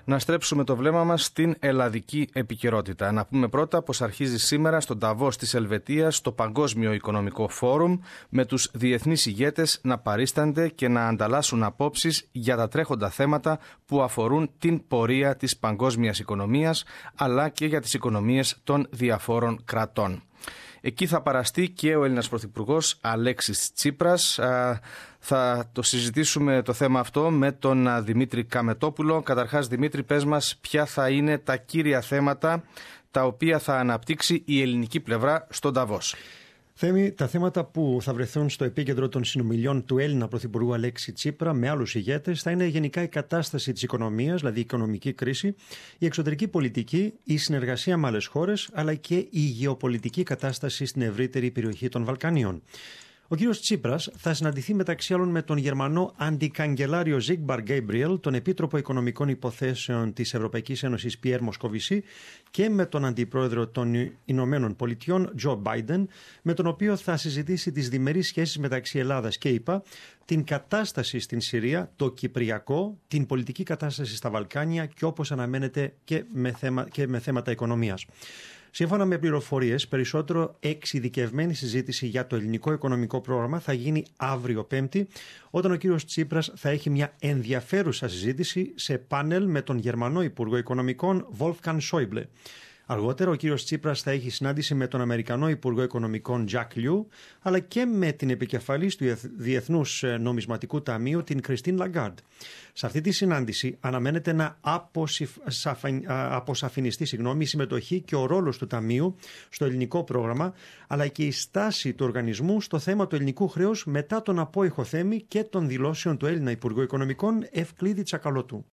Να στρέψουμε το βλέμμα μας στην ελλαδική επικαιρότητα. Να πούμε πρώτα πως αρχίζει σήμερα στον Νταβός της Ελβετίας το Παγκόσμιο Οικονομικό Φόρουμ, με τους διεθνείς ηγέτες να παρίστανται και να ανταλλάσσουν απόψεις για τα τρέχοντα θέματα που αφορούν την πορεία της παγκόσμιας οικονομίας, αλλά και για τις οικονομίες των διαφόρων κρατών. Εκεί θα παραστεί και ο Έλληνας Πρωθυπουργός Αλέξης Τσίπρας. Θα το συζητήσουμε το θέμα αυτό με τον Δημήτρη Καμετόπουλο. Καταρχάς, Δημήτρη, πες μας ποια θα είναι τα κύρια θέματα τα οποία θα αναπτύξει η ελληνική πλευρά στον Νταβός. Θέμη, τα θέματα που θα βρεθούν στο επίκεντρο των συνομιλιών του Έλληνα Πρωθυπουργού Αλέξη Τσίπρα με άλλους ηγέτες θα είναι γενικά η κατάσταση της οικονομίας, δηλαδή η οικονομική κρίση, η εξωτερική πολιτική, η συνεργασία με άλλες χώρες, αλλά και η γεωπολιτική κατάσταση στην ευρύτερη περιοχή των Βαλκανίων. Ο κύριος Τσίπρας θα συναντηθεί μεταξύ άλλων με τον Γερμανό Αντικαγκελάριο Ζίγκμπαρ Γκέιμπριελ, τον Επίτροπο Οικονομικών Υποθέσεων της Ευρωπαϊκής Ένωσης Πιέρ Μοσκοβισή και με τον Αντιπρόεδρο των Ηνωμένων Πολιτειών Τζο Μπάιντεν, με τον οποίο θα συζητήσει τις διμερείς σχέσεις μεταξύ Ελλάδας και ΗΠΑ, την κατάσταση στην Συρία, το Κυπριακό, την πολιτική κατάσταση στα Βαλκάνια και όπως αναμένεται και με θέματα οικονομίας. Σύμφωνα με πληροφορίες, περισσότερο εξειδικευμένη συζήτηση για το ελληνικό οικονομικό πρόγραμμα θα γίνει αύριο Πέμπτη, όταν ο κύριος Τσίπρας θα έχει μια ενδιαφέρουσα συζήτηση σε πάνελ με τον Γερμανό Υπουργό Οικονομικών Wolfgang Schäuble. Αργότερα, ο κύριος Τσίπρας θα έχει συνάντηση με τον Αμερικανό Υπουργό Οικονομικών Jack Lew, αλλά και με την επικεφαλής του Διεθνούς Νομισματικού Ταμείου, την Κριστίν Λαγκάρντ. Σε αυτή τη συνάντηση αναμένεται να αποσαφινιστεί η συμμετοχή και ο ρόλος του Ταμείου στο ελληνικό πρόγραμμα, αλλά και η στάση του οργανισμού στο θέμα του ελληνικού χρέους μετά τον απόϊχο Θέμη και των δηλώσεων του Έλληνα Υπουργού Οικονομικών Ευκλήδη Τσακαλώτου.